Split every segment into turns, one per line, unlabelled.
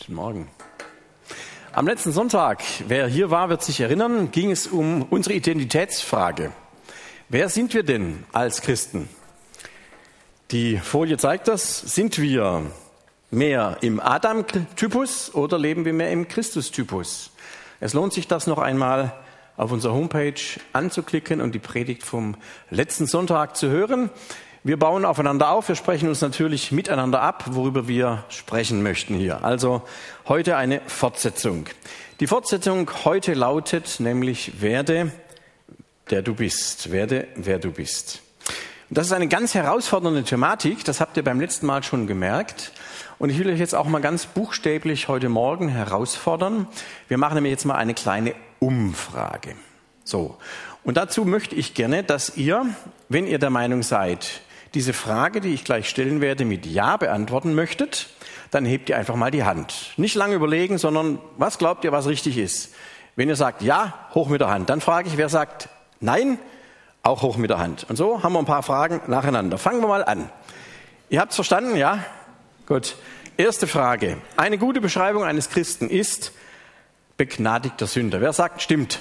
Guten Morgen. Am letzten Sonntag, wer hier war, wird sich erinnern, ging es um unsere Identitätsfrage. Wer sind wir denn als Christen? Die Folie zeigt das. Sind wir mehr im Adam-Typus oder leben wir mehr im Christus-Typus? Es lohnt sich, das noch einmal auf unserer Homepage anzuklicken und die Predigt vom letzten Sonntag zu hören. Wir bauen aufeinander auf, wir sprechen uns natürlich miteinander ab, worüber wir sprechen möchten hier. Also heute eine Fortsetzung. Die Fortsetzung heute lautet nämlich, werde, der du bist. Werde, wer du bist. Und das ist eine ganz herausfordernde Thematik, das habt ihr beim letzten Mal schon gemerkt. Und ich will euch jetzt auch mal ganz buchstäblich heute Morgen herausfordern. Wir machen nämlich jetzt mal eine kleine Umfrage. So. Und dazu möchte ich gerne, dass ihr, wenn ihr der Meinung seid, diese Frage, die ich gleich stellen werde, mit Ja beantworten möchtet, dann hebt ihr einfach mal die Hand. Nicht lange überlegen, sondern was glaubt ihr, was richtig ist? Wenn ihr sagt Ja, hoch mit der Hand. Dann frage ich, wer sagt Nein, auch hoch mit der Hand. Und so haben wir ein paar Fragen nacheinander. Fangen wir mal an. Ihr habt es verstanden, ja? Gut. Erste Frage. Eine gute Beschreibung eines Christen ist begnadigter Sünder. Wer sagt, stimmt?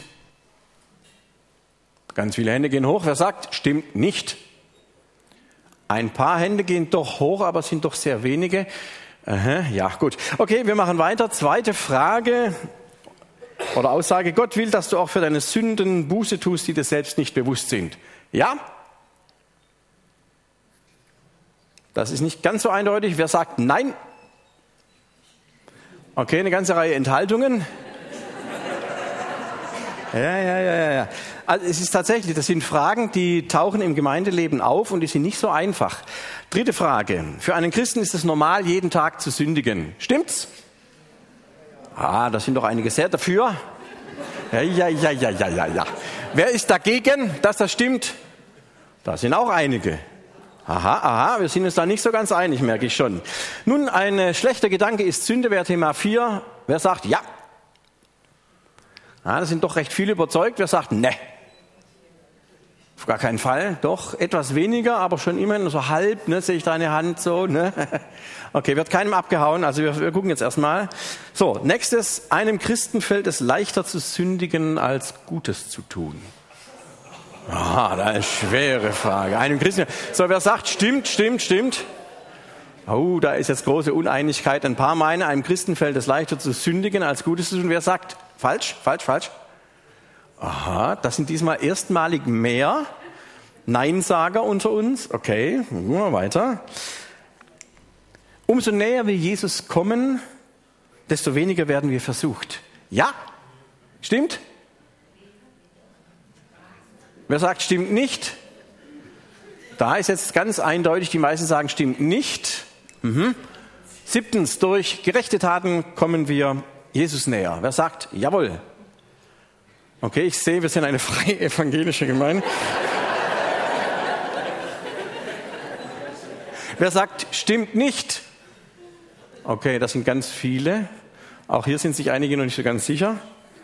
Ganz viele Hände gehen hoch. Wer sagt, stimmt nicht? Ein paar Hände gehen doch hoch, aber es sind doch sehr wenige. Aha, ja, gut. Okay, wir machen weiter. Zweite Frage oder Aussage. Gott will, dass du auch für deine Sünden Buße tust, die dir selbst nicht bewusst sind. Ja? Das ist nicht ganz so eindeutig. Wer sagt Nein? Okay, eine ganze Reihe Enthaltungen. Ja. Also es ist tatsächlich, das sind Fragen, die tauchen im Gemeindeleben auf und die sind nicht so einfach. Dritte Frage. Für einen Christen ist es normal, jeden Tag zu sündigen. Stimmt's? Da sind doch einige sehr dafür. Ja. Wer ist dagegen, dass das stimmt? Da sind auch einige. Aha, wir sind uns da nicht so ganz einig, merke ich schon. Nun, ein schlechter Gedanke ist Sünde, wäre Thema 4. Wer sagt ja? Da sind doch recht viele überzeugt. Wer sagt ne? Auf gar keinen Fall. Doch, etwas weniger, aber schon immerhin so halb, ne, sehe ich deine Hand so, ne? Okay, wird keinem abgehauen, also wir gucken jetzt erstmal. So, nächstes. Einem Christen fällt es leichter zu sündigen, als Gutes zu tun. Da eine schwere Frage. Einem Christen. So, wer sagt, stimmt. Da ist jetzt große Uneinigkeit. Ein paar meinen, einem Christen fällt es leichter zu sündigen, als Gutes zu tun. Wer sagt, falsch? Aha, das sind diesmal erstmalig mehr Neinsager unter uns. Okay, gucken wir weiter. Umso näher wir Jesus kommen, desto weniger werden wir versucht. Ja? Stimmt? Wer sagt, stimmt nicht? Da ist jetzt ganz eindeutig, die meisten sagen, stimmt nicht. 7. Durch gerechte Taten kommen wir Jesus näher. Wer sagt, jawohl? Okay, ich sehe, wir sind eine freie evangelische Gemeinde. Wer sagt, stimmt nicht? Okay, das sind ganz viele. Auch hier sind sich einige noch nicht so ganz sicher.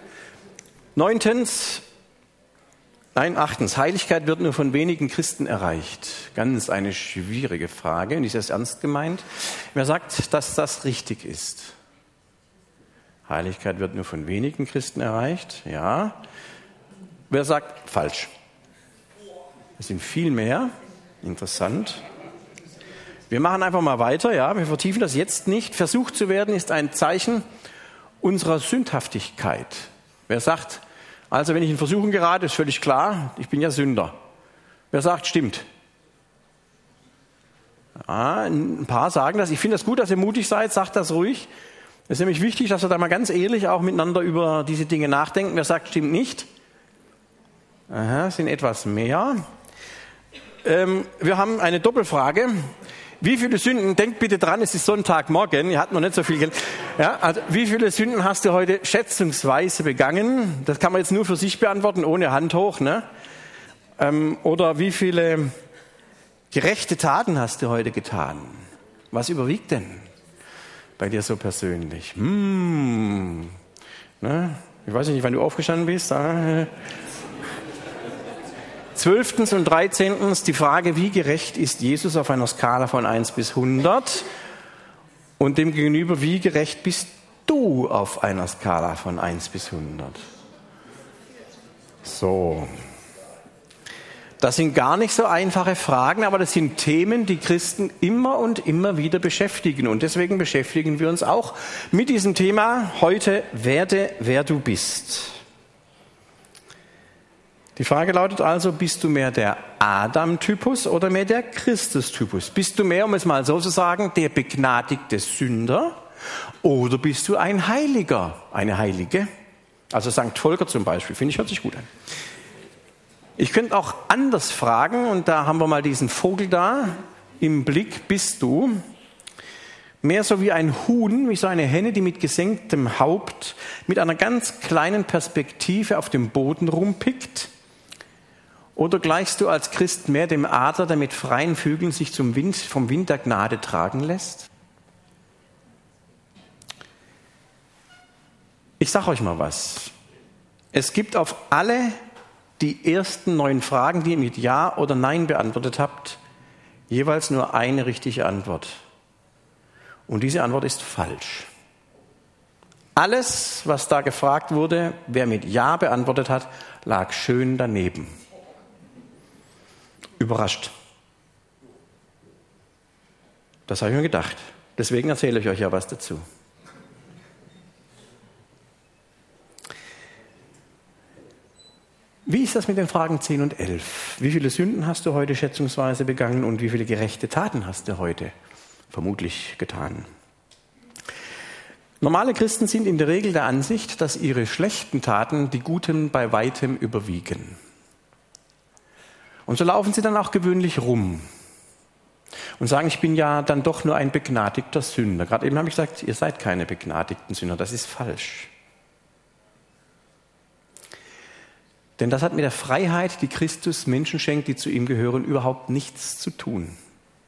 8. Heiligkeit wird nur von wenigen Christen erreicht. Ganz eine schwierige Frage, und die ist erst ernst gemeint. Wer sagt, dass das richtig ist? Heiligkeit wird nur von wenigen Christen erreicht. Ja. Wer sagt falsch? Es sind viel mehr. Interessant. Wir machen einfach mal weiter. Ja, wir vertiefen das jetzt nicht. Versucht zu werden ist ein Zeichen unserer Sündhaftigkeit. Wer sagt, also wenn ich in Versuchung gerate, ist völlig klar, ich bin ja Sünder. Wer sagt, stimmt? Ein paar sagen das. Ich finde das gut, dass ihr mutig seid. Sagt das ruhig. Es ist nämlich wichtig, dass wir da mal ganz ehrlich auch miteinander über diese Dinge nachdenken. Wer sagt, stimmt nicht? Sind etwas mehr. Wir haben eine Doppelfrage. Wie viele Sünden, denkt bitte dran, es ist Sonntagmorgen, ihr habt noch nicht so viel Geld. Ja, also wie viele Sünden hast du heute schätzungsweise begangen? Das kann man jetzt nur für sich beantworten, ohne Hand hoch, ne? Oder wie viele gerechte Taten hast du heute getan? Was überwiegt denn bei dir so persönlich? Ne? Ich weiß nicht, wann du aufgestanden bist. 12. und 13. die Frage, wie gerecht ist Jesus auf einer Skala von 1 bis 100? Und dem gegenüber, wie gerecht bist du auf einer Skala von 1 bis 100? So. Das sind gar nicht so einfache Fragen, aber das sind Themen, die Christen immer und immer wieder beschäftigen. Und deswegen beschäftigen wir uns auch mit diesem Thema heute: Werde, wer du bist. Die Frage lautet also: Bist du mehr der Adam-Typus oder mehr der Christus-Typus? Bist du mehr, um es mal so zu sagen, der begnadigte Sünder oder bist du ein Heiliger, eine Heilige? Also St. Volker zum Beispiel, finde ich, hört sich gut an. Ich könnte auch anders fragen, und da haben wir mal diesen Vogel da im Blick: Bist du mehr so wie ein Huhn, wie so eine Henne, die mit gesenktem Haupt, mit einer ganz kleinen Perspektive auf dem Boden rumpickt? Oder gleichst du als Christ mehr dem Adler, der mit freien Flügeln sich vom Wind der Gnade tragen lässt? Ich sage euch mal was. Es gibt auf alle die ersten 9 Fragen, die ihr mit Ja oder Nein beantwortet habt, jeweils nur eine richtige Antwort. Und diese Antwort ist falsch. Alles, was da gefragt wurde, wer mit Ja beantwortet hat, lag schön daneben. Überrascht. Das habe ich mir gedacht. Deswegen erzähle ich euch ja was dazu. Wie ist das mit den Fragen 10 und 11? Wie viele Sünden hast du heute schätzungsweise begangen und wie viele gerechte Taten hast du heute vermutlich getan? Normale Christen sind in der Regel der Ansicht, dass ihre schlechten Taten die guten bei weitem überwiegen. Und so laufen sie dann auch gewöhnlich rum und sagen: Ich bin ja dann doch nur ein begnadigter Sünder. Gerade eben habe ich gesagt, ihr seid keine begnadigten Sünder. Das ist falsch. Denn das hat mit der Freiheit, die Christus Menschen schenkt, die zu ihm gehören, überhaupt nichts zu tun.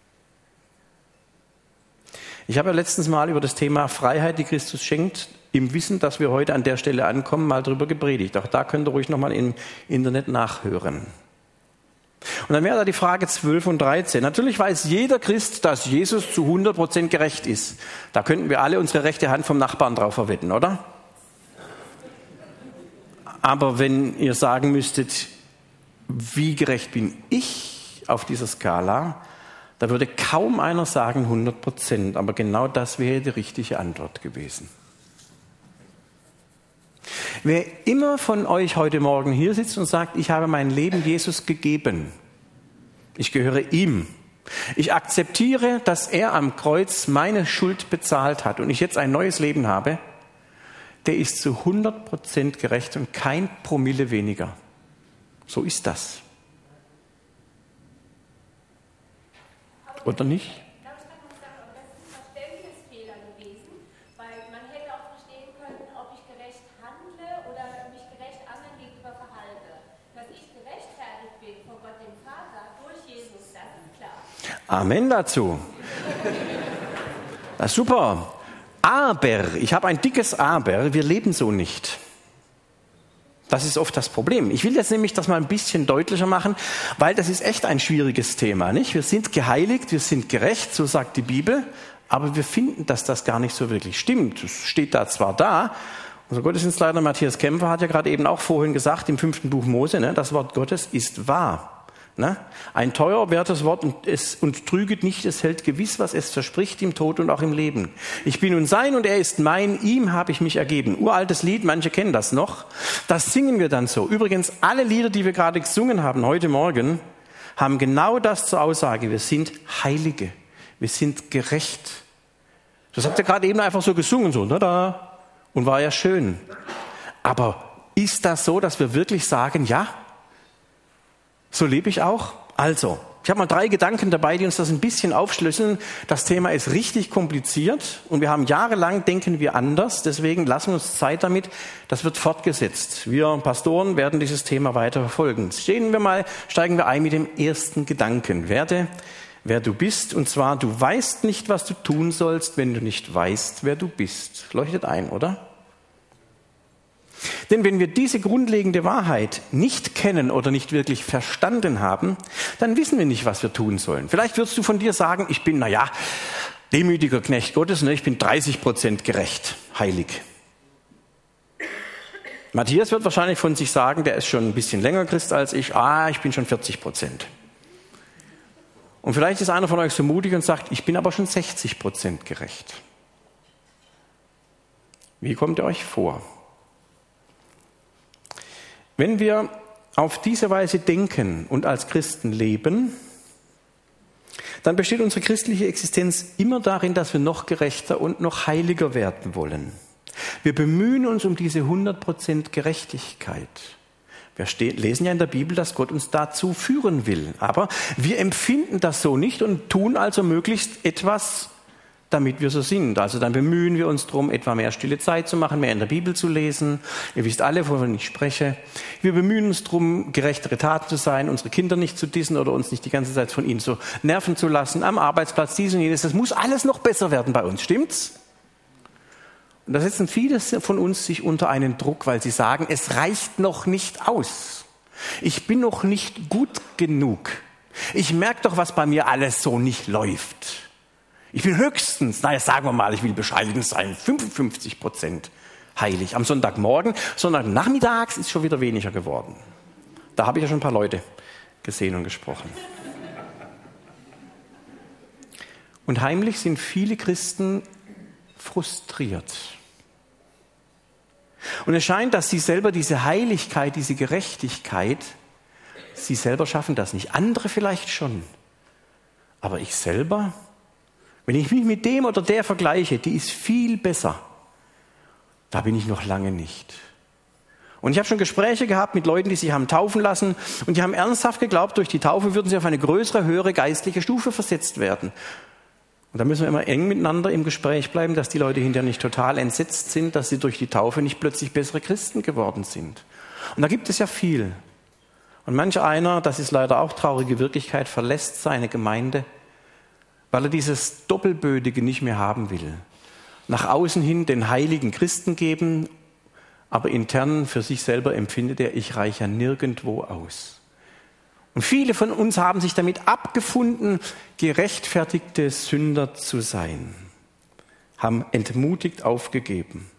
Ich habe ja letztens mal über das Thema Freiheit, die Christus schenkt, im Wissen, dass wir heute an der Stelle ankommen, mal drüber gepredigt. Auch da könnt ihr ruhig nochmal im Internet nachhören. Und dann wäre da die Frage 12 und 13. Natürlich weiß jeder Christ, dass Jesus zu 100% gerecht ist. Da könnten wir alle unsere rechte Hand vom Nachbarn drauf verwetten, oder? Aber wenn ihr sagen müsstet, wie gerecht bin ich auf dieser Skala, da würde kaum einer sagen 100%. Aber genau das wäre die richtige Antwort gewesen. Wer immer von euch heute Morgen hier sitzt und sagt: Ich habe mein Leben Jesus gegeben, ich gehöre ihm, ich akzeptiere, dass er am Kreuz meine Schuld bezahlt hat und ich jetzt ein neues Leben habe, der ist zu 100% gerecht und kein Promille weniger. So ist das. Oder nicht?
Ich glaube, das ist ein Verständnisfehler gewesen, weil man hätte auch verstehen können, ob ich gerecht handle oder mich gerecht anderen gegenüber verhalte. Dass ich gerechtfertigt bin vor Gott dem Vater durch Jesus, das ist klar.
Amen dazu. Das ist super. Aber, ich habe ein dickes Aber, wir leben so nicht. Das ist oft das Problem. Ich will jetzt nämlich das mal ein bisschen deutlicher machen, weil das ist echt ein schwieriges Thema, nicht? Wir sind geheiligt, wir sind gerecht, so sagt die Bibel, aber wir finden, dass das gar nicht so wirklich stimmt. Es steht da zwar da, unser Gottesdienstleiter Matthias Kämpfer hat ja gerade eben auch vorhin gesagt, im 5. Buch Mose, ne, das Wort Gottes ist wahr. Ne? Ein teuer, wertes Wort und trüget nicht, es hält gewiss, was es verspricht im Tod und auch im Leben. Ich bin nun sein und er ist mein, ihm habe ich mich ergeben. Uraltes Lied, manche kennen das noch. Das singen wir dann so. Übrigens, alle Lieder, die wir gerade gesungen haben heute Morgen, haben genau das zur Aussage. Wir sind Heilige, wir sind gerecht. Das habt ihr gerade eben einfach so gesungen, so, da, und war ja schön. Aber ist das so, dass wir wirklich sagen, ja, so lebe ich auch? Also, ich habe mal 3 Gedanken dabei, die uns das ein bisschen aufschlüsseln. Das Thema ist richtig kompliziert und wir haben jahrelang, denken wir anders. Deswegen lassen wir uns Zeit damit. Das wird fortgesetzt. Wir Pastoren werden dieses Thema weiter verfolgen. Steigen wir ein mit dem ersten Gedanken. Werde, wer du bist. Und zwar, du weißt nicht, was du tun sollst, wenn du nicht weißt, wer du bist. Leuchtet ein, oder? Denn wenn wir diese grundlegende Wahrheit nicht kennen oder nicht wirklich verstanden haben, dann wissen wir nicht, was wir tun sollen. Vielleicht wirst du von dir sagen, ich bin, demütiger Knecht Gottes, ich bin 30% gerecht. heilig. Matthias wird wahrscheinlich von sich sagen, der ist schon ein bisschen länger Christ als ich. Ich bin schon 40%. Und vielleicht ist einer von euch so mutig und sagt, ich bin aber schon 60% gerecht. Wie kommt ihr euch vor? Wenn wir auf diese Weise denken und als Christen leben, dann besteht unsere christliche Existenz immer darin, dass wir noch gerechter und noch heiliger werden wollen. Wir bemühen uns um diese 100% Gerechtigkeit. Wir lesen ja in der Bibel, dass Gott uns dazu führen will. Aber wir empfinden das so nicht und tun also möglichst etwas, damit wir so sind. Also dann bemühen wir uns darum, etwa mehr stille Zeit zu machen, mehr in der Bibel zu lesen. Ihr wisst alle, wovon ich spreche. Wir bemühen uns darum, gerechtere Taten zu sein, unsere Kinder nicht zu dissen oder uns nicht die ganze Zeit von ihnen so nerven zu lassen. Am Arbeitsplatz dies und jenes. Das muss alles noch besser werden bei uns, stimmt's? Und da setzen viele von uns sich unter einen Druck, weil sie sagen, es reicht noch nicht aus. Ich bin noch nicht gut genug. Ich merke doch, was bei mir alles so nicht läuft. Ich bin höchstens, sagen wir mal, ich will bescheiden sein, 55% heilig. Am Sonntagmorgen, Sonntagnachmittags ist schon wieder weniger geworden. Da habe ich ja schon ein paar Leute gesehen und gesprochen. Und heimlich sind viele Christen frustriert. Und es scheint, dass sie selber diese Heiligkeit, diese Gerechtigkeit, sie selber schaffen das nicht. Andere vielleicht schon. Aber ich selber, wenn ich mich mit dem oder der vergleiche, die ist viel besser. Da bin ich noch lange nicht. Und ich habe schon Gespräche gehabt mit Leuten, die sich haben taufen lassen und die haben ernsthaft geglaubt, durch die Taufe würden sie auf eine größere, höhere geistliche Stufe versetzt werden. Und da müssen wir immer eng miteinander im Gespräch bleiben, dass die Leute hinterher nicht total entsetzt sind, dass sie durch die Taufe nicht plötzlich bessere Christen geworden sind. Und da gibt es ja viel. Und manch einer, das ist leider auch traurige Wirklichkeit, verlässt seine Gemeinde, weil er dieses Doppelbödige nicht mehr haben will. Nach außen hin den heiligen Christen geben, aber intern für sich selber empfindet er, ich reiche ja nirgendwo aus. Und viele von uns haben sich damit abgefunden, gerechtfertigte Sünder zu sein, haben entmutigt aufgegeben.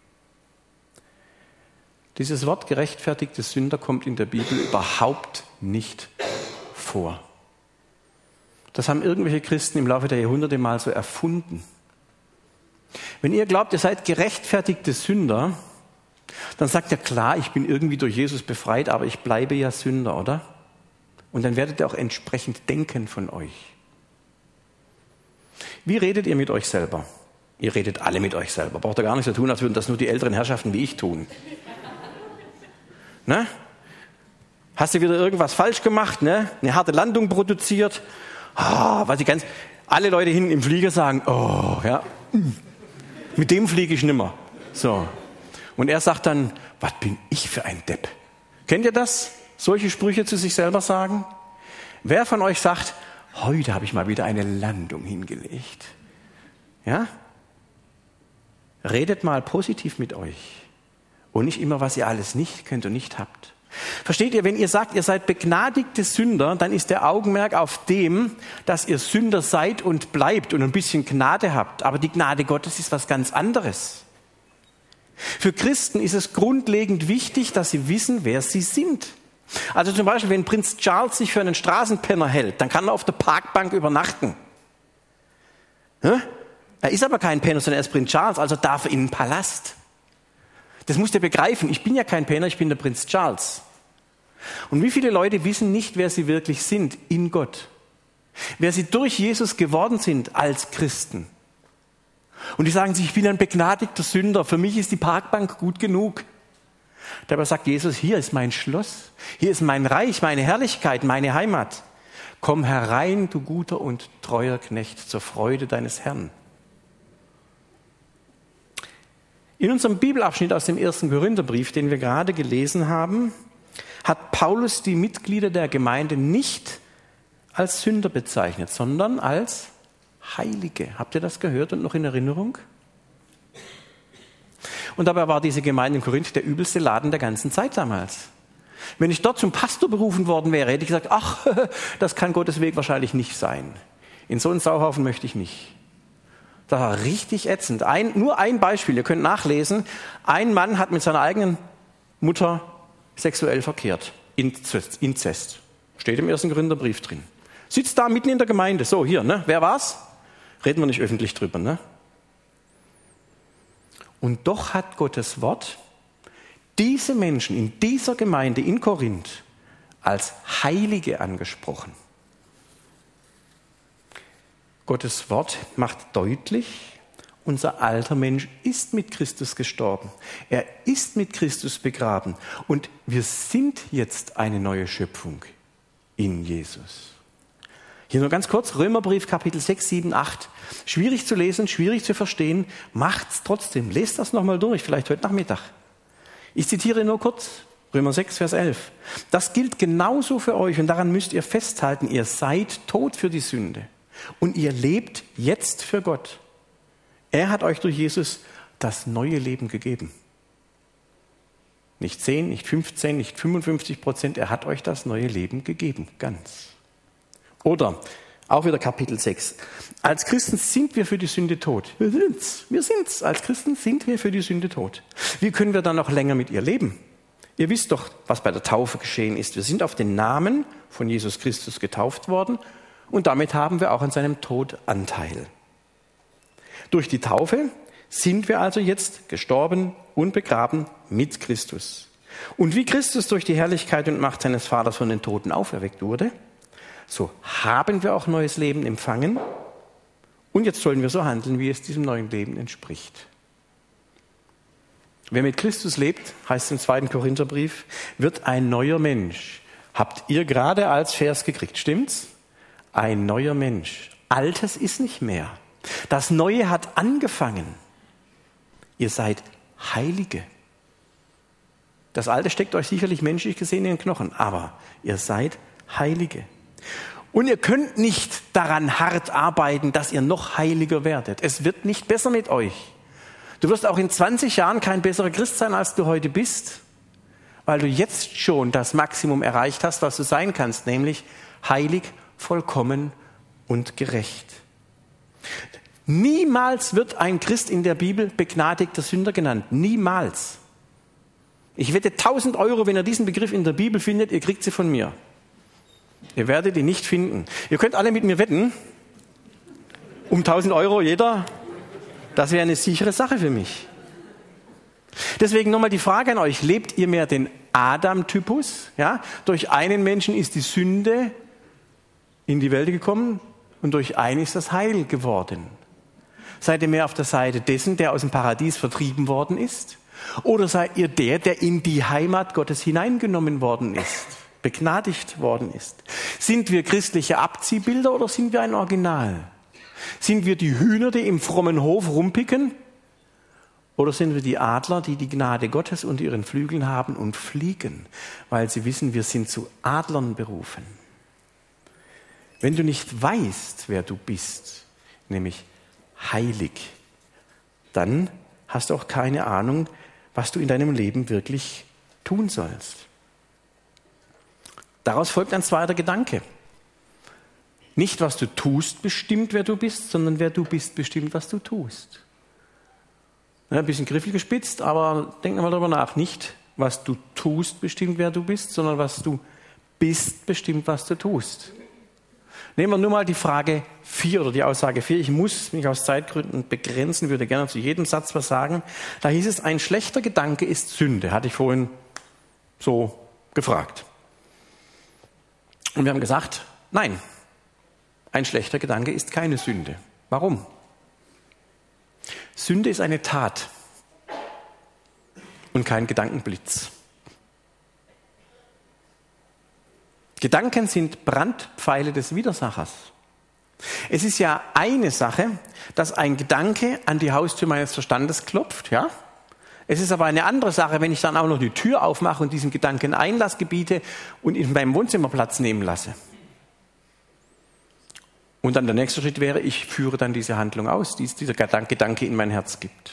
Dieses Wort gerechtfertigte Sünder kommt in der Bibel überhaupt nicht vor. Das haben irgendwelche Christen im Laufe der Jahrhunderte mal so erfunden. Wenn ihr glaubt, ihr seid gerechtfertigte Sünder, dann sagt ihr, klar, ich bin irgendwie durch Jesus befreit, aber ich bleibe ja Sünder, oder? Und dann werdet ihr auch entsprechend denken von euch. Wie redet ihr mit euch selber? Ihr redet alle mit euch selber. Braucht ihr gar nicht so tun, als würden das nur die älteren Herrschaften wie ich tun. Ne? Hast du wieder irgendwas falsch gemacht? Ne? Eine harte Landung produziert? Alle Leute hinten im Flieger sagen, mit dem fliege ich nimmer. So. Und er sagt dann, was bin ich für ein Depp? Kennt ihr das? Solche Sprüche zu sich selber sagen? Wer von euch sagt, heute habe ich mal wieder eine Landung hingelegt? Ja? Redet mal positiv mit euch und nicht immer, was ihr alles nicht könnt und nicht habt. Versteht ihr, wenn ihr sagt, ihr seid begnadigte Sünder, dann ist der Augenmerk auf dem, dass ihr Sünder seid und bleibt und ein bisschen Gnade habt. Aber die Gnade Gottes ist was ganz anderes. Für Christen ist es grundlegend wichtig, dass sie wissen, wer sie sind. Also zum Beispiel, wenn Prinz Charles sich für einen Straßenpenner hält, dann kann er auf der Parkbank übernachten. Er ist aber kein Penner, sondern er ist Prinz Charles, also darf er in den Palast. Das musst ihr begreifen. Ich bin ja kein Penner, ich bin der Prinz Charles. Und wie viele Leute wissen nicht, wer sie wirklich sind in Gott? Wer sie durch Jesus geworden sind als Christen. Und die sagen sich, ich bin ein begnadigter Sünder, für mich ist die Parkbank gut genug. Dabei sagt Jesus, hier ist mein Schloss, hier ist mein Reich, meine Herrlichkeit, meine Heimat. Komm herein, du guter und treuer Knecht, zur Freude deines Herrn. In unserem Bibelabschnitt aus dem 1. Korintherbrief, den wir gerade gelesen haben, hat Paulus die Mitglieder der Gemeinde nicht als Sünder bezeichnet, sondern als Heilige. Habt ihr das gehört und noch in Erinnerung? Und dabei war diese Gemeinde in Korinth der übelste Laden der ganzen Zeit damals. Wenn ich dort zum Pastor berufen worden wäre, hätte ich gesagt, das kann Gottes Weg wahrscheinlich nicht sein. In so einen Sauhaufen möchte ich nicht. Das war richtig ätzend. Nur ein Beispiel, ihr könnt nachlesen. Ein Mann hat mit seiner eigenen Mutter sexuell verkehrt. Inzest. Steht im 1. Korintherbrief drin. Sitzt da mitten in der Gemeinde. So, hier, ne? Wer war's? Reden wir nicht öffentlich drüber, ne? Und doch hat Gottes Wort diese Menschen in dieser Gemeinde in Korinth als Heilige angesprochen. Gottes Wort macht deutlich, unser alter Mensch ist mit Christus gestorben. Er ist mit Christus begraben. Und wir sind jetzt eine neue Schöpfung in Jesus. Hier nur ganz kurz, Römerbrief, Kapitel 6, 7, 8. Schwierig zu lesen, schwierig zu verstehen, macht's trotzdem. Lest das nochmal durch, vielleicht heute Nachmittag. Ich zitiere nur kurz, Römer 6, Vers 11. Das gilt genauso für euch und daran müsst ihr festhalten, ihr seid tot für die Sünde und ihr lebt jetzt für Gott. Er hat euch durch Jesus das neue Leben gegeben. Nicht 10, nicht 15, nicht 55%, er hat euch das neue Leben gegeben, ganz. Oder, auch wieder Kapitel 6. Als Christen sind wir für die Sünde tot. Wir sind's. Als Christen sind wir für die Sünde tot. Wie können wir dann noch länger mit ihr leben? Ihr wisst doch, was bei der Taufe geschehen ist. Wir sind auf den Namen von Jesus Christus getauft worden und damit haben wir auch an seinem Tod Anteil. Durch die Taufe sind wir also jetzt gestorben und begraben mit Christus. Und wie Christus durch die Herrlichkeit und Macht seines Vaters von den Toten auferweckt wurde, so haben wir auch neues Leben empfangen und jetzt sollen wir so handeln, wie es diesem neuen Leben entspricht. Wer mit Christus lebt, heißt es im 2. Korintherbrief, wird ein neuer Mensch. Habt ihr gerade als Vers gekriegt, stimmt's? Ein neuer Mensch. Altes ist nicht mehr. Das Neue hat angefangen. Ihr seid Heilige. Das Alte steckt euch sicherlich menschlich gesehen in den Knochen, aber ihr seid Heilige. Und ihr könnt nicht daran hart arbeiten, dass ihr noch heiliger werdet. Es wird nicht besser mit euch. Du wirst auch in 20 Jahren kein besserer Christ sein, als du heute bist, weil du jetzt schon das Maximum erreicht hast, was du sein kannst, nämlich heilig, vollkommen und gerecht. Niemals wird ein Christ in der Bibel begnadigter Sünder genannt. Niemals. Ich wette 1.000 Euro, wenn ihr diesen Begriff in der Bibel findet, ihr kriegt sie von mir. Ihr werdet ihn nicht finden. Ihr könnt alle mit mir wetten, um 1.000 Euro jeder. Das wäre eine sichere Sache für mich. Deswegen nochmal die Frage an euch, lebt ihr mehr den Adam-Typus? Ja? Durch einen Menschen ist die Sünde in die Welt gekommen und durch einen ist das Heil geworden. Seid ihr mehr auf der Seite dessen, der aus dem Paradies vertrieben worden ist? Oder seid ihr der in die Heimat Gottes hineingenommen worden ist, begnadigt worden ist? Sind wir christliche Abziehbilder oder sind wir ein Original? Sind wir die Hühner, die im frommen Hof rumpicken? Oder sind wir die Adler, die die Gnade Gottes unter ihren Flügeln haben und fliegen, weil sie wissen, wir sind zu Adlern berufen? Wenn du nicht weißt, wer du bist, nämlich heilig, dann hast du auch keine Ahnung, was du in deinem Leben wirklich tun sollst. Daraus folgt ein zweiter Gedanke. Nicht, was du tust, bestimmt, wer du bist, sondern wer du bist, bestimmt, was du tust. Ja, ein bisschen griffig gespitzt, aber denk mal darüber nach. Nicht, was du tust, bestimmt, wer du bist, sondern was du bist, bestimmt, was du tust. Nehmen wir nur mal die Frage 4 oder die Aussage 4. Ich muss mich aus Zeitgründen begrenzen, würde gerne zu jedem Satz was sagen. Da hieß es, ein schlechter Gedanke ist Sünde. Hatte ich vorhin so gefragt. Und wir haben gesagt, nein, ein schlechter Gedanke ist keine Sünde. Warum? Sünde ist eine Tat und kein Gedankenblitz. Gedanken sind Brandpfeile des Widersachers. Es ist ja eine Sache, dass ein Gedanke an die Haustür meines Verstandes klopft, ja? Es ist aber eine andere Sache, wenn ich dann auch noch die Tür aufmache und diesem Gedanken Einlass gebiete und in meinem Wohnzimmer Platz nehmen lasse. Und dann der nächste Schritt wäre, ich führe dann diese Handlung aus, die dieser Gedanke in mein Herz gibt.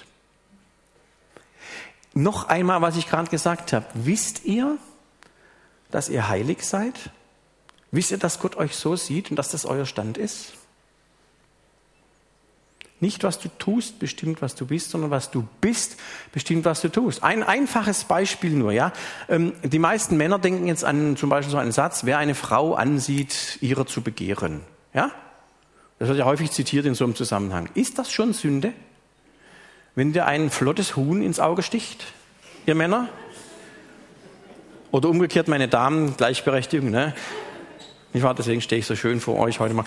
Noch einmal, was ich gerade gesagt habe. Wisst ihr, dass ihr heilig seid? Wisst ihr, dass Gott euch so sieht und dass das euer Stand ist? Nicht, was du tust, bestimmt, was du bist, sondern was du bist, bestimmt, was du tust. Ein einfaches Beispiel nur, ja. Die meisten Männer denken jetzt an zum Beispiel so einen Satz, wer eine Frau ansieht, ihrer zu begehren. Ja? Das wird ja häufig zitiert in so einem Zusammenhang. Ist das schon Sünde, wenn dir ein flottes Huhn ins Auge sticht, ihr Männer? Oder umgekehrt, meine Damen, Gleichberechtigung, ne? Nicht wahr? Deswegen stehe ich so schön vor euch heute mal.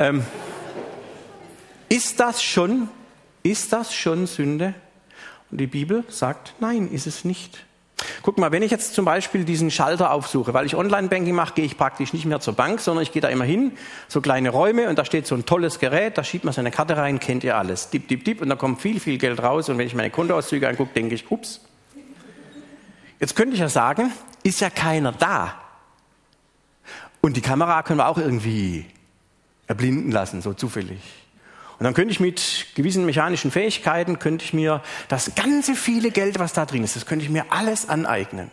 Ist das schon Sünde? Und die Bibel sagt, nein, ist es nicht. Guck mal, wenn ich jetzt zum Beispiel diesen Schalter aufsuche, weil ich Online-Banking mache, gehe ich praktisch nicht mehr zur Bank, sondern ich gehe da immer hin, so kleine Räume und da steht so ein tolles Gerät, da schiebt man seine Karte rein, kennt ihr alles, dip, dip, dip und da kommt viel, viel Geld raus und wenn ich meine Kontoauszüge angucke, denke ich, ups. Jetzt könnte ich ja sagen, ist ja keiner da. Und die Kamera können wir auch irgendwie erblinden lassen, so zufällig. Und dann könnte ich mit gewissen mechanischen Fähigkeiten, könnte ich mir das ganze viele Geld, was da drin ist, das könnte ich mir alles aneignen.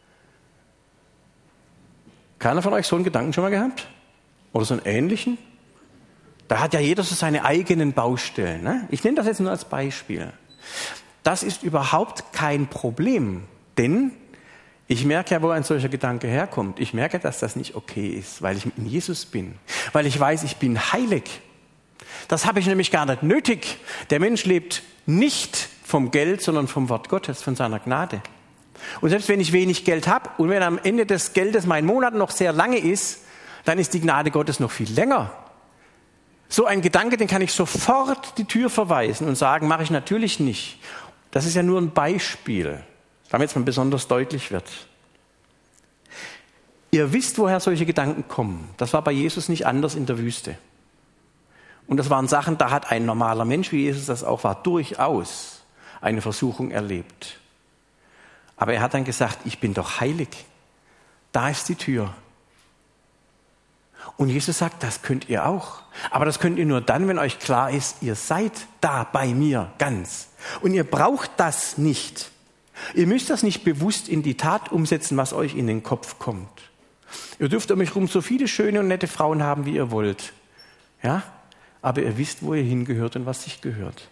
Keiner von euch so einen Gedanken schon mal gehabt? Oder so einen ähnlichen? Da hat ja jeder so seine eigenen Baustellen. Ne? Ich nenne das jetzt nur als Beispiel. Das ist überhaupt kein Problem, denn ich merke ja, wo ein solcher Gedanke herkommt. Ich merke, dass das nicht okay ist, weil ich in Jesus bin, weil ich weiß, ich bin heilig. Das habe ich nämlich gar nicht nötig. Der Mensch lebt nicht vom Geld, sondern vom Wort Gottes, von seiner Gnade. Und selbst wenn ich wenig Geld habe und wenn am Ende des Geldes mein Monat noch sehr lange ist, dann ist die Gnade Gottes noch viel länger. So ein Gedanke, den kann ich sofort die Tür verweisen und sagen, mache ich natürlich nicht. Das ist ja nur ein Beispiel, damit es mal besonders deutlich wird. Ihr wisst, woher solche Gedanken kommen. Das war bei Jesus nicht anders in der Wüste. Und das waren Sachen, da hat ein normaler Mensch, wie Jesus das auch war, durchaus eine Versuchung erlebt. Aber er hat dann gesagt, ich bin doch heilig. Da ist die Tür. Und Jesus sagt, das könnt ihr auch. Aber das könnt ihr nur dann, wenn euch klar ist, ihr seid da bei mir ganz. Und ihr braucht das nicht. Ihr müsst das nicht bewusst in die Tat umsetzen, was euch in den Kopf kommt. Ihr dürft um euch herum so viele schöne und nette Frauen haben, wie ihr wollt. Ja? Aber ihr wisst, wo ihr hingehört und was sich gehört.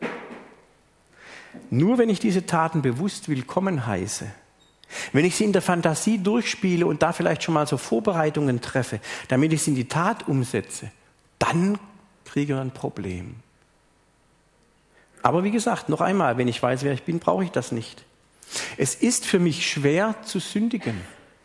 Nur wenn ich diese Taten bewusst willkommen heiße, wenn ich sie in der Fantasie durchspiele und da vielleicht schon mal so Vorbereitungen treffe, damit ich sie in die Tat umsetze, dann kriege ich ein Problem. Aber wie gesagt, noch einmal, wenn ich weiß, wer ich bin, brauche ich das nicht. Es ist für mich schwer zu sündigen.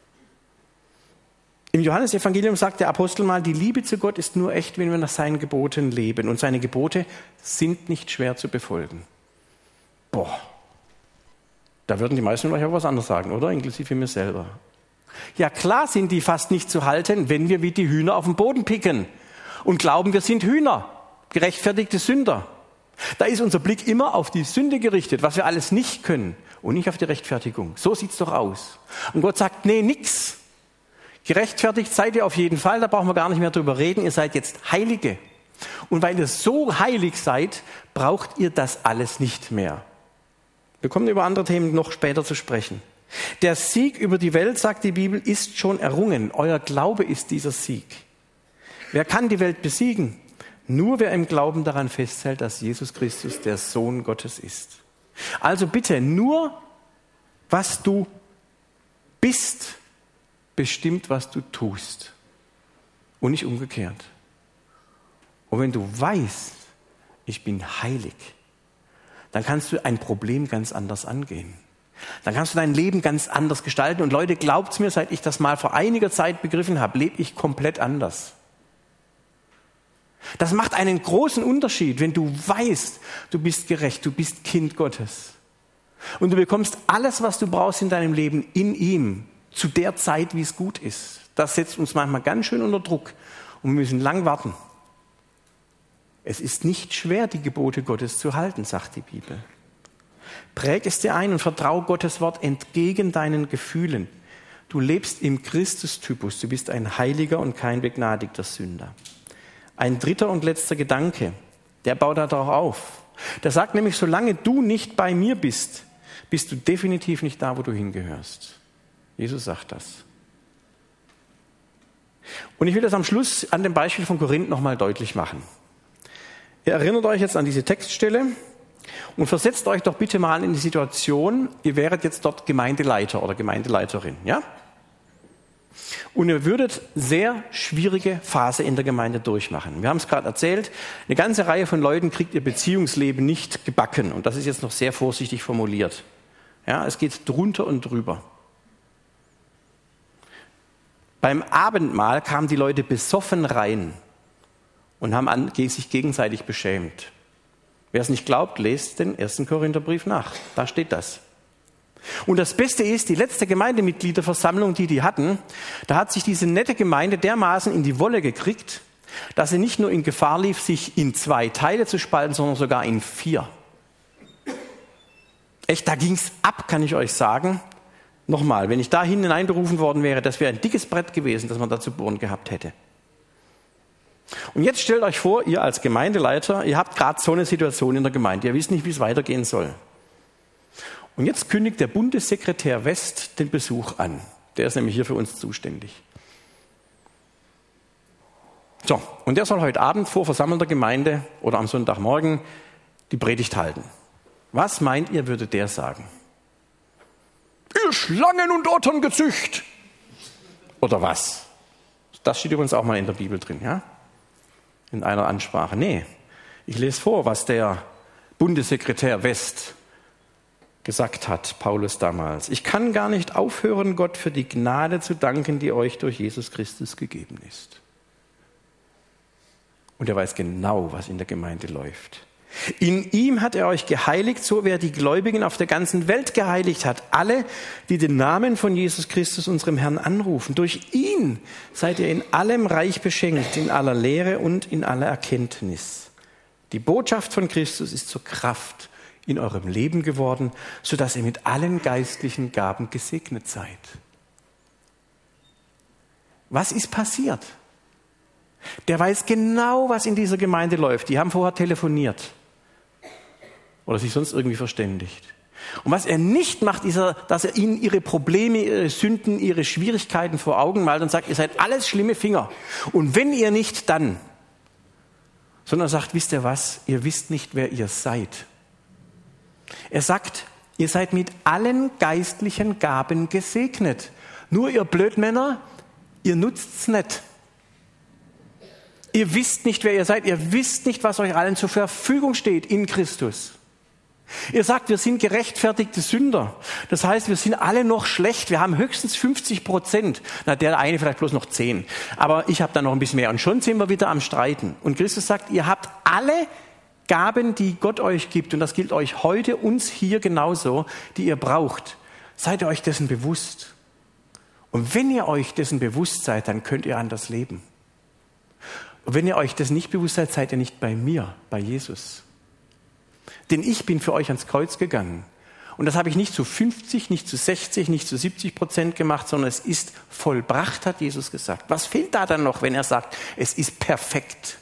Im Johannesevangelium sagt der Apostel mal, die Liebe zu Gott ist nur echt, wenn wir nach seinen Geboten leben. Und seine Gebote sind nicht schwer zu befolgen. Boah, da würden die meisten von euch auch was anderes sagen, oder? Inklusive mir selber. Ja klar sind die fast nicht zu halten, wenn wir wie die Hühner auf dem Boden picken und glauben, wir sind Hühner, gerechtfertigte Sünder. Da ist unser Blick immer auf die Sünde gerichtet, was wir alles nicht können und nicht auf die Rechtfertigung. So sieht's doch aus. Und Gott sagt, nee, nix. Gerechtfertigt seid ihr auf jeden Fall, da brauchen wir gar nicht mehr drüber reden, ihr seid jetzt Heilige. Und weil ihr so heilig seid, braucht ihr das alles nicht mehr. Wir kommen über andere Themen noch später zu sprechen. Der Sieg über die Welt, sagt die Bibel, ist schon errungen. Euer Glaube ist dieser Sieg. Wer kann die Welt besiegen? Nur wer im Glauben daran festhält, dass Jesus Christus der Sohn Gottes ist. Also bitte, nur was du bist, bestimmt, was du tust. Und nicht umgekehrt. Und wenn du weißt, ich bin heilig, dann kannst du ein Problem ganz anders angehen. Dann kannst du dein Leben ganz anders gestalten. Und Leute, glaubt's mir, seit ich das mal vor einiger Zeit begriffen habe, lebe ich komplett anders. Das macht einen großen Unterschied, wenn du weißt, du bist gerecht, du bist Kind Gottes. Und du bekommst alles, was du brauchst in deinem Leben, in ihm, zu der Zeit, wie es gut ist. Das setzt uns manchmal ganz schön unter Druck und wir müssen lang warten. Es ist nicht schwer, die Gebote Gottes zu halten, sagt die Bibel. Präg es dir ein und vertraue Gottes Wort entgegen deinen Gefühlen. Du lebst im Christustypus, du bist ein Heiliger und kein begnadigter Sünder. Ein dritter und letzter Gedanke, der baut darauf auf. Der sagt nämlich, solange du nicht bei mir bist, bist du definitiv nicht da, wo du hingehörst. Jesus sagt das. Und ich will das am Schluss an dem Beispiel von Korinth nochmal deutlich machen. Ihr erinnert euch jetzt an diese Textstelle und versetzt euch doch bitte mal in die Situation, ihr wäret jetzt dort Gemeindeleiter oder Gemeindeleiterin, ja? Und ihr würdet sehr schwierige Phase in der Gemeinde durchmachen. Wir haben es gerade erzählt, eine ganze Reihe von Leuten kriegt ihr Beziehungsleben nicht gebacken. Und das ist jetzt noch sehr vorsichtig formuliert. Ja, es geht drunter und drüber. Beim Abendmahl kamen die Leute besoffen rein und haben sich gegenseitig beschämt. Wer es nicht glaubt, lest den 1. Korintherbrief nach. Da steht das. Und das Beste ist, die letzte Gemeindemitgliederversammlung, die hatten, da hat sich diese nette Gemeinde dermaßen in die Wolle gekriegt, dass sie nicht nur in Gefahr lief, sich in 2 Teile zu spalten, sondern sogar in 4. Echt, da ging's ab, kann ich euch sagen. Nochmal, wenn ich da hineinberufen worden wäre, das wäre ein dickes Brett gewesen, das man da zu bohren gehabt hätte. Und jetzt stellt euch vor, ihr als Gemeindeleiter, ihr habt gerade so eine Situation in der Gemeinde, ihr wisst nicht, wie es weitergehen soll. Und jetzt kündigt der Bundessekretär West den Besuch an. Der ist nämlich hier für uns zuständig. So, und der soll heute Abend vor versammelter Gemeinde oder am Sonntagmorgen die Predigt halten. Was meint ihr, würde der sagen? Ihr Schlangen- und Otterngezücht! Oder was? Das steht übrigens auch mal in der Bibel drin, ja? In einer Ansprache. Nee, ich lese vor, was der Bundessekretär West gesagt hat, Paulus damals. Ich kann gar nicht aufhören, Gott für die Gnade zu danken, die euch durch Jesus Christus gegeben ist. Und er weiß genau, was in der Gemeinde läuft. In ihm hat er euch geheiligt, so wie er die Gläubigen auf der ganzen Welt geheiligt hat. Alle, die den Namen von Jesus Christus, unserem Herrn, anrufen. Durch ihn seid ihr in allem reich beschenkt, in aller Lehre und in aller Erkenntnis. Die Botschaft von Christus ist zur Kraft in eurem Leben geworden, sodass ihr mit allen geistlichen Gaben gesegnet seid. Was ist passiert? Der weiß genau, was in dieser Gemeinde läuft. Die haben vorher telefoniert oder sich sonst irgendwie verständigt. Und was er nicht macht, ist, dass er ihnen ihre Probleme, ihre Sünden, ihre Schwierigkeiten vor Augen malt und sagt, ihr seid alles schlimme Finger. Und wenn ihr nicht, dann. Sondern er sagt, wisst ihr was? Ihr wisst nicht, wer ihr seid. Er sagt, ihr seid mit allen geistlichen Gaben gesegnet. Nur ihr Blödmänner, ihr nutzt's nicht. Ihr wisst nicht, wer ihr seid. Ihr wisst nicht, was euch allen zur Verfügung steht in Christus. Ihr sagt, wir sind gerechtfertigte Sünder. Das heißt, wir sind alle noch schlecht. Wir haben höchstens 50%. Na, der eine vielleicht bloß noch 10. Aber ich habe da noch ein bisschen mehr. Und schon sind wir wieder am Streiten. Und Christus sagt, ihr habt alle Gaben, die Gott euch gibt, und das gilt euch heute, uns hier genauso, die ihr braucht. Seid ihr euch dessen bewusst? Und wenn ihr euch dessen bewusst seid, dann könnt ihr anders leben. Und wenn ihr euch dessen nicht bewusst seid, seid ihr nicht bei mir, bei Jesus. Denn ich bin für euch ans Kreuz gegangen. Und das habe ich nicht zu 50, nicht zu 60, nicht zu 70% gemacht, sondern es ist vollbracht, hat Jesus gesagt. Was fehlt da dann noch, wenn er sagt, es ist perfekt?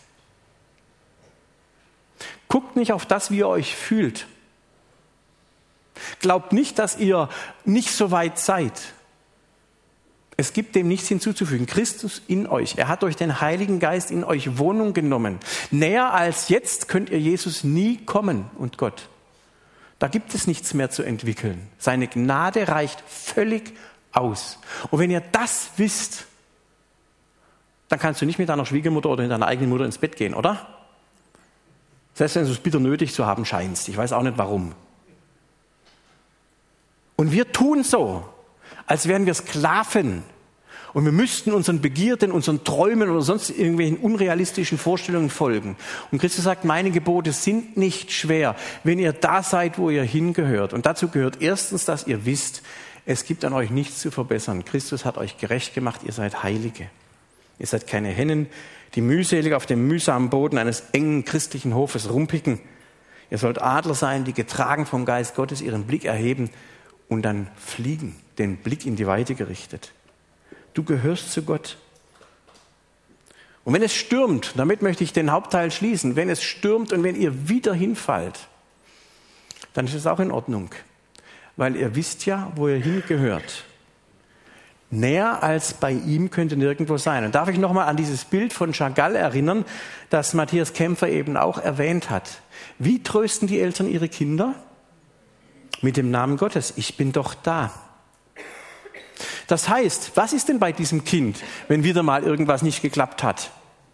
Guckt nicht auf das, wie ihr euch fühlt. Glaubt nicht, dass ihr nicht so weit seid. Es gibt dem nichts hinzuzufügen. Christus in euch. Er hat durch den Heiligen Geist in euch Wohnung genommen. Näher als jetzt könnt ihr Jesus nie kommen und Gott. Da gibt es nichts mehr zu entwickeln. Seine Gnade reicht völlig aus. Und wenn ihr das wisst, dann kannst du nicht mit deiner Schwiegermutter oder mit deiner eigenen Mutter ins Bett gehen, oder? Selbst wenn du es bitter nötig zu haben scheinst. Ich weiß auch nicht warum. Und wir tun so, als wären wir Sklaven. Und wir müssten unseren Begierden, unseren Träumen oder sonst irgendwelchen unrealistischen Vorstellungen folgen. Und Christus sagt, meine Gebote sind nicht schwer, wenn ihr da seid, wo ihr hingehört. Und dazu gehört erstens, dass ihr wisst, es gibt an euch nichts zu verbessern. Christus hat euch gerecht gemacht, ihr seid Heilige. Ihr seid keine Hennen, die mühselig auf dem mühsamen Boden eines engen christlichen Hofes rumpicken. Ihr sollt Adler sein, die getragen vom Geist Gottes ihren Blick erheben und dann fliegen, den Blick in die Weite gerichtet. Du gehörst zu Gott. Und wenn es stürmt, damit möchte ich den Hauptteil schließen, wenn es stürmt und wenn ihr wieder hinfallt, dann ist es auch in Ordnung, weil ihr wisst ja, wo ihr hingehört. Näher als bei ihm könnte nirgendwo sein. Und darf ich nochmal an dieses Bild von Chagall erinnern, das Matthias Kämpfer eben auch erwähnt hat. Wie trösten die Eltern ihre Kinder? Mit dem Namen Gottes. Ich bin doch da. Das heißt, was ist denn bei diesem Kind, wenn wieder mal irgendwas nicht geklappt hat?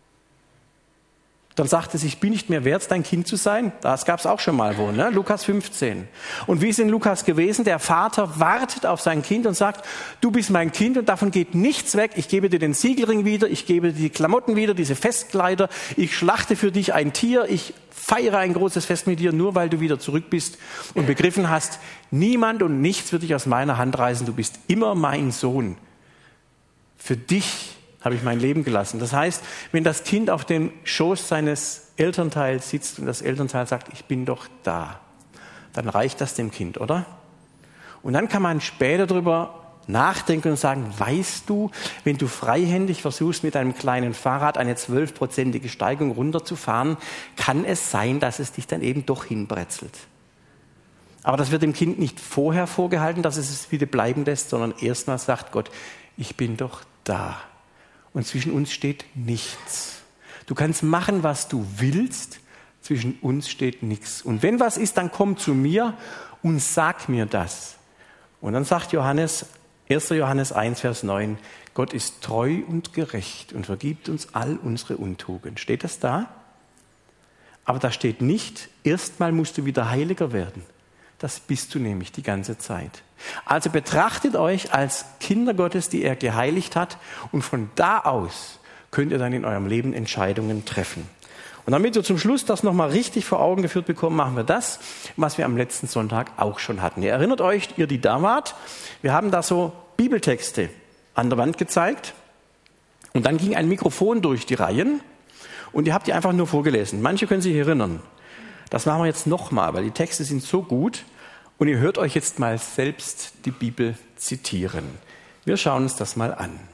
Dann sagt es, ich bin nicht mehr wert, dein Kind zu sein. Das gab es auch schon mal wo, ne? Lukas 15. Und wie ist in Lukas gewesen? Der Vater wartet auf sein Kind und sagt, du bist mein Kind und davon geht nichts weg. Ich gebe dir den Siegelring wieder, ich gebe dir die Klamotten wieder, diese Festkleider. Ich schlachte für dich ein Tier, ich feiere ein großes Fest mit dir, nur weil du wieder zurück bist und begriffen hast, niemand und nichts wird dich aus meiner Hand reißen. Du bist immer mein Sohn. Für dich habe ich mein Leben gelassen. Das heißt, wenn das Kind auf dem Schoß seines Elternteils sitzt und das Elternteil sagt, ich bin doch da, dann reicht das dem Kind, oder? Und dann kann man später darüber nachdenken und sagen, weißt du, wenn du freihändig versuchst, mit einem kleinen Fahrrad eine 12%ige Steigung runterzufahren, kann es sein, dass es dich dann eben doch hinbretzelt. Aber das wird dem Kind nicht vorher vorgehalten, dass es es wieder bleiben lässt, sondern erstmal sagt Gott, ich bin doch da. Und zwischen uns steht nichts. Du kannst machen, was du willst, zwischen uns steht nichts. Und wenn was ist, dann komm zu mir und sag mir das. Und dann sagt Johannes, 1. Johannes 1, Vers 9, Gott ist treu und gerecht und vergibt uns all unsere Untugend. Steht das da? Aber da steht nicht, erstmal musst du wieder heiliger werden. Das bist du nämlich die ganze Zeit. Also betrachtet euch als Kinder Gottes, die er geheiligt hat, und von da aus könnt ihr dann in eurem Leben Entscheidungen treffen. Und damit wir zum Schluss das nochmal richtig vor Augen geführt bekommen, machen wir das, was wir am letzten Sonntag auch schon hatten. Ihr erinnert euch, ihr die da wart, wir haben da so Bibeltexte an der Wand gezeigt und dann ging ein Mikrofon durch die Reihen und ihr habt die einfach nur vorgelesen. Manche können sich erinnern. Das machen wir jetzt nochmal, weil die Texte sind so gut und ihr hört euch jetzt mal selbst die Bibel zitieren. Wir schauen uns das mal an.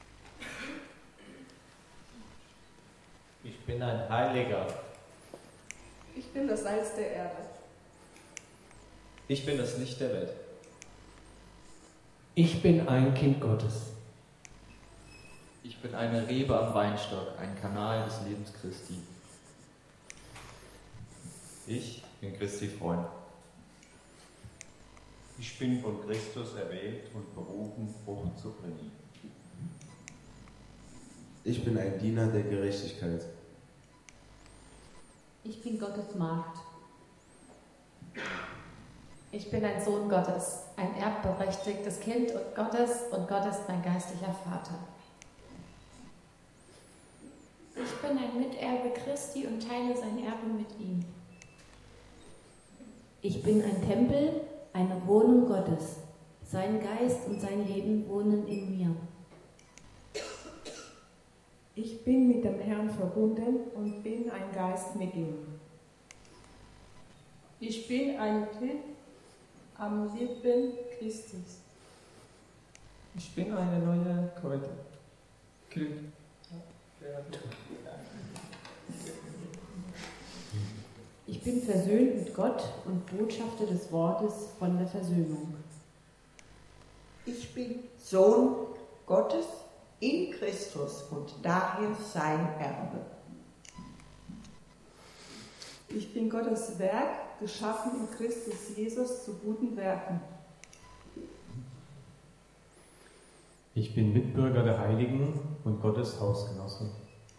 Ich bin ein Heiliger.
Ich bin das Salz der Erde.
Ich bin das Licht der Welt.
Ich bin ein Kind Gottes.
Ich bin eine Rebe am Weinstock, ein Kanal des Lebens Christi.
Ich bin Christi Freund. Ich bin von Christus erwählt und berufen, Frucht zu bringen.
Ich bin ein Diener der Gerechtigkeit.
Ich bin Gottes Magd.
Ich bin ein Sohn Gottes, ein erbberechtigtes Kind Gottes und Gott ist mein geistlicher Vater.
Ich bin ein Miterbe Christi und teile sein Erbe mit ihm.
Ich bin ein Tempel, eine Wohnung Gottes. Sein Geist und sein Leben wohnen in mir.
Ich bin mit dem Herrn verbunden und bin ein Geist mit ihm.
Ich bin ein Kind am Leben Christi.
Ich bin eine neue Kräuter.
Ich bin versöhnt mit Gott und Botschafter des Wortes von der Versöhnung.
Ich bin Sohn Gottes in Christus und daher sein Erbe.
Ich bin Gottes Werk, geschaffen in Christus Jesus zu guten Werken.
Ich bin Mitbürger der Heiligen und Gottes Hausgenosse.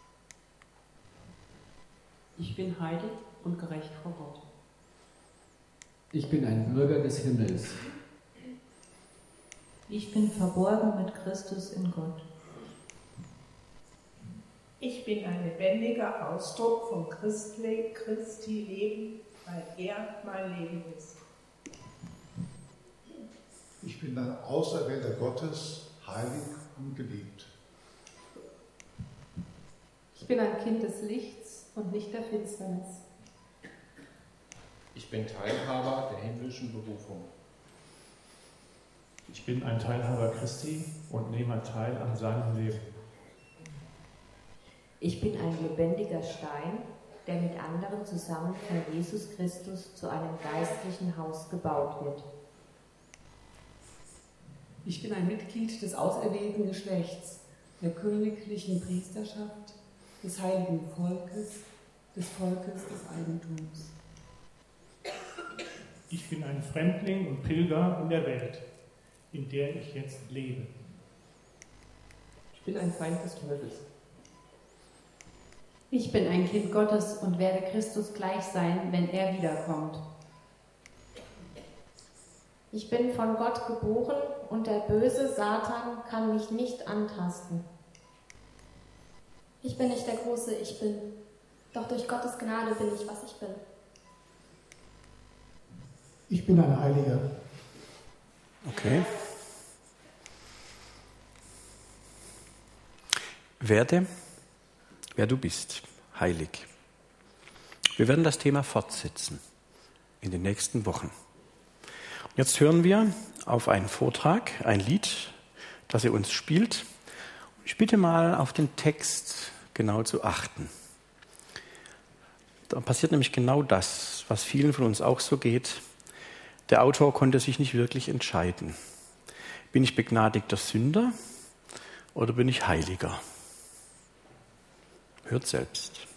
Ich bin heilig und gerecht vor Gott.
Ich bin ein Bürger des Himmels.
Ich bin verborgen mit Christus in Gott.
Ich bin ein lebendiger Ausdruck von Christi Leben, weil er mein Leben ist.
Ich bin ein Auserwählter Gottes, heilig und geliebt.
Ich bin ein Kind des Lichts und nicht der Finsternis.
Ich bin Teilhaber der himmlischen Berufung.
Ich bin ein Teilhaber Christi und nehme teil an seinem Leben.
Ich bin ein lebendiger Stein, der mit anderen zusammen von Jesus Christus zu einem geistlichen Haus gebaut wird.
Ich bin ein Mitglied des auserwählten Geschlechts, der königlichen Priesterschaft, des heiligen Volkes, des Eigentums.
Ich bin ein Fremdling und Pilger in der Welt, in der ich jetzt lebe.
Ich bin ein Feind des Teufels.
Ich bin ein Kind Gottes und werde Christus gleich sein, wenn er wiederkommt.
Ich bin von Gott geboren und der böse Satan kann mich nicht antasten.
Ich bin nicht der große Ich Bin, doch durch Gottes Gnade bin ich, was ich bin.
Ich bin ein Heiliger.
Okay. Werde, wer du bist, heilig. Wir werden das Thema fortsetzen in den nächsten Wochen. Jetzt hören wir auf einen Vortrag, ein Lied, das ihr uns spielt. Ich bitte mal auf den Text genau zu achten. Da passiert nämlich genau das, was vielen von uns auch so geht. Der Autor konnte sich nicht wirklich entscheiden. Bin ich begnadigter Sünder oder bin ich Heiliger? Hört selbst.